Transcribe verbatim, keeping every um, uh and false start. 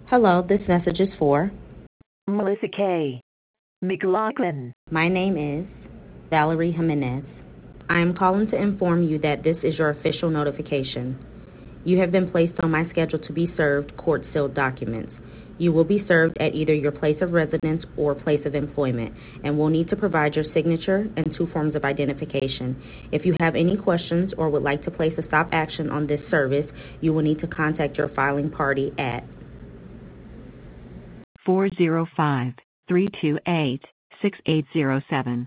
Hello, this message is for Melissa K. McLaughlin. My name is Valerie Jimenez. I am calling to inform you that this is your official notification. You have been placed on my schedule to be served court-sealed documents. You will be served at either your place of residence or place of employment and will need to provide your signature and two forms of identification. If you have any questions or would like to place a stop action on this service, you will need to contact your filing party at four zero five, three two eight, six eight zero seven.